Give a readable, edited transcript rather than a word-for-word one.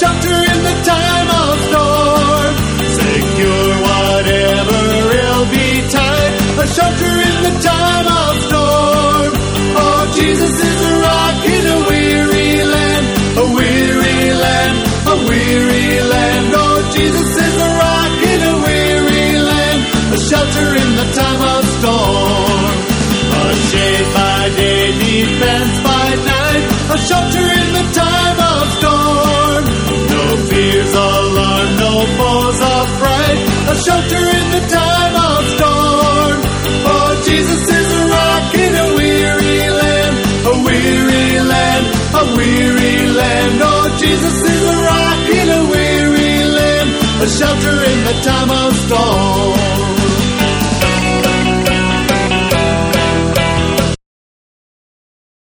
shelter in the time of storm. Secure whatever ill betide, a shelter in the time of storm. Oh, Jesus is a rock in a weary land, a weary land, a weary land. Oh, Jesus is a rock in a weary land, a shelter in the time of storm. A shade by day, defense by night, a shelter in the time of storm. No fears, alarm, no foes of fright, a shelter in the time of storm. Oh, Jesus is a rock in a weary land, a weary land, a weary land. Oh, Jesus is a rock in a weary land, a shelter in the time of